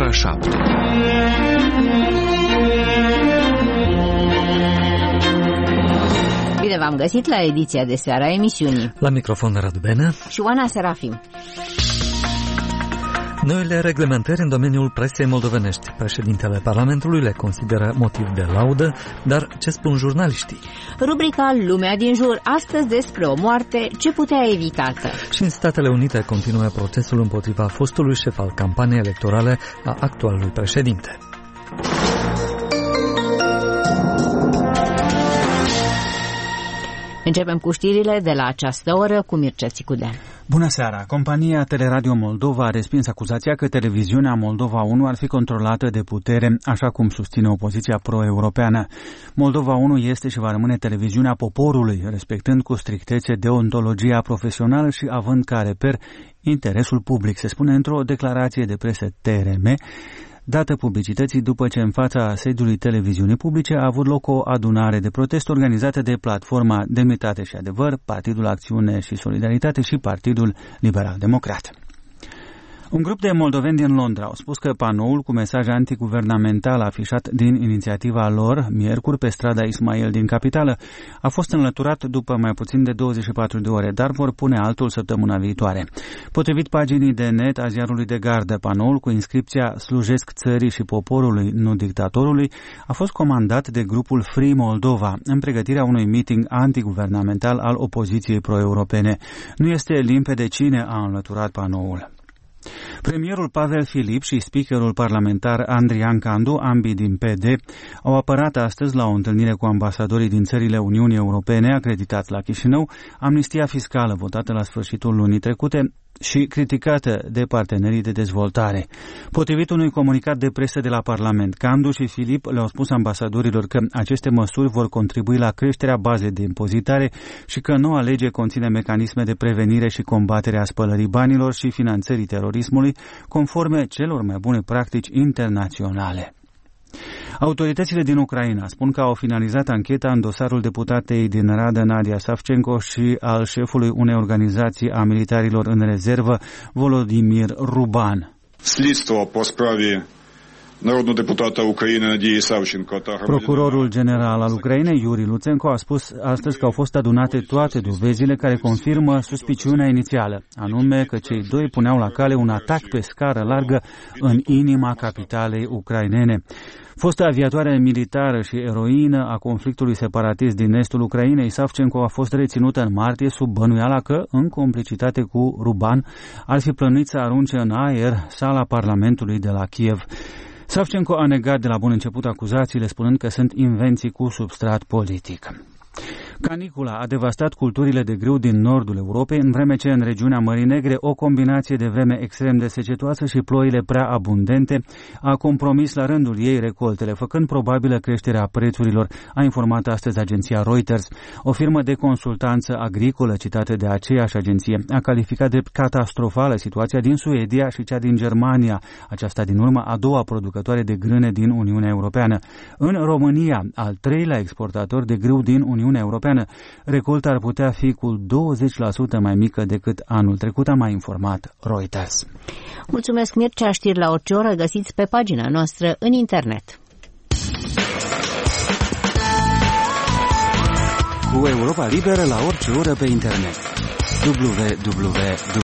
ora 7. Bine v-am găsit la ediția de seară a emisiunii. La microfon Radu Benea și Oana Serafim. Noile reglementări în domeniul presei moldovenești. Președintele Parlamentului le consideră motiv de laudă, dar ce spun jurnaliștii? Rubrica Lumea din jur, astăzi despre o moarte ce putea evitată. Și în Statele Unite continuă procesul împotriva fostului șef al campaniei electorale a actualului președinte. Începem cu știrile de la această oră cu Mircea Țicudean. Bună seara! Compania Teleradio Moldova a respins acuzația că televiziunea Moldova 1 ar fi controlată de putere, așa cum susține opoziția pro-europeană. Moldova 1 este și va rămâne televiziunea poporului, respectând cu strictețe deontologia profesională și având ca reper interesul public, se spune într-o declarație de presă TRM, dată publicității după ce în fața sediului televiziunii publice a avut loc o adunare de protest organizată de platforma Demnitate și Adevăr, Partidul Acțiune și Solidaritate și Partidul Liberal Democrat. Un grup de moldoveni din Londra au spus că panoul cu mesaj antiguvernamental afișat din inițiativa lor, miercuri, pe strada Ismail din capitală, a fost înlăturat după mai puțin de 24 de ore, dar vor pune altul săptămâna viitoare. Potrivit paginii de net a ziarului de gardă, panoul cu inscripția "Slujesc țării și poporului, nu dictatorului" a fost comandat de grupul Free Moldova în pregătirea unui meeting antiguvernamental al opoziției pro-europene. Nu este limpede cine a înlăturat panoul. Premierul Pavel Filip și speakerul parlamentar Andrian Candu, ambii din PD, au apărat astăzi la o întâlnire cu ambasadorii din țările Uniunii Europene acreditați la Chișinău amnistia fiscală votată la sfârșitul lunii trecute și criticată de partenerii de dezvoltare. Potrivit unui comunicat de presă de la Parlament, Candu și Filip le-au spus ambasadorilor că aceste măsuri vor contribui la creșterea bazei de impozitare și că noua lege conține mecanisme de prevenire și combatere a spălării banilor și finanțării terorismului, conforme celor mai bune practici internaționale. Autoritățile din Ucraina spun că au finalizat ancheta în dosarul deputatei din Rada Nadia Savchenko și al șefului unei organizații a militarilor în rezervă, Volodymyr Ruban. Procurorul general al Ucrainei, Yuri Lutsenko, a spus astăzi că au fost adunate toate dovezile care confirmă suspiciunea inițială, anume că cei doi puneau la cale un atac pe scară largă în inima capitalei ucrainene. Fosta aviatoare militară și eroină a conflictului separatist din estul Ucrainei, Savchenko a fost reținută în martie sub bănuiala că, în complicitate cu Ruban, ar fi plănuit să arunce în aer sala Parlamentului de la Kiev. Savchenko a negat de la bun început acuzațiile, spunând că sunt invenții cu substrat politic. Canicula a devastat culturile de grâu din nordul Europei, în vreme ce în regiunea Mării Negre o combinație de vreme extrem de secetoasă și ploile prea abundente a compromis la rândul ei recoltele, făcând probabilă creșterea prețurilor, a informat astăzi agenția Reuters. O firmă de consultanță agricolă citată de aceeași agenție a calificat de catastrofală situația din Suedia și cea din Germania, aceasta din urmă a doua producătoare de grâne din Uniunea Europeană. În România, al treilea exportator de grâu din Uniunea Europeană, recolta ar putea fi cu 20% mai mică decât anul trecut, a mai informat Reuters. Mulțumesc, Mircea. Știri la orice oră găsiți pe pagina noastră în internet. Cu Europa Liberă la orice oră pe internet. www.europa.org